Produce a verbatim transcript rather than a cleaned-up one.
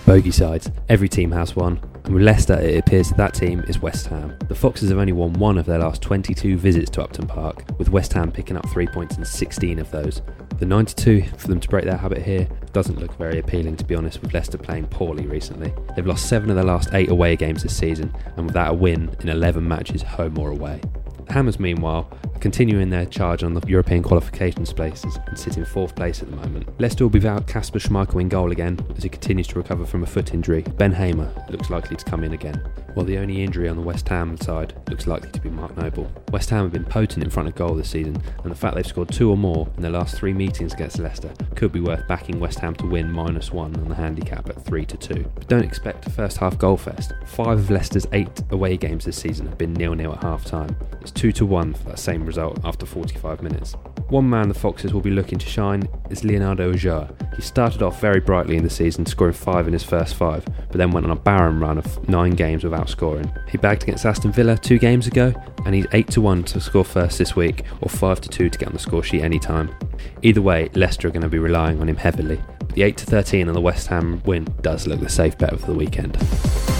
Bogey sides. Every team has one, and with Leicester it appears that that team is West Ham. The Foxes have only won one of their last twenty-two visits to Upton Park, with West Ham picking up three points in sixteen of those. The ninety-two for them to break their habit here doesn't look very appealing, to be honest, with Leicester playing poorly recently. They've lost seven of their last eight away games this season, and without a win in eleven matches home or away. The Hammers, meanwhile, are continuing their charge on the European qualifications places and sit in fourth place at the moment. Leicester will be without Kasper Schmeichel in goal again as he continues to recover from a foot injury. Ben Hamer looks likely to come in again, while the only injury on the West Ham side looks likely to be Mark Noble. West Ham have been potent in front of goal this season, and the fact they've scored two or more in their last three meetings against Leicester could be worth backing West Ham to win minus one on the handicap at three to two. But don't expect a first half goal fest. Five of Leicester's eight away games this season have been nil nil at half time. It's two to one for that same result after forty-five minutes. One man the Foxes will be looking to shine is Leonardo Ulloa. He started off very brightly in the season, scoring five in his first five, but then went on a barren run of nine games without scoring. He bagged against Aston Villa two games ago, and he's eight to one to score first this week, or five to two to get on the score sheet anytime. Either way, Leicester are going to be relying on him heavily. The eight to thirteen on the West Ham win does look the safe bet for the weekend.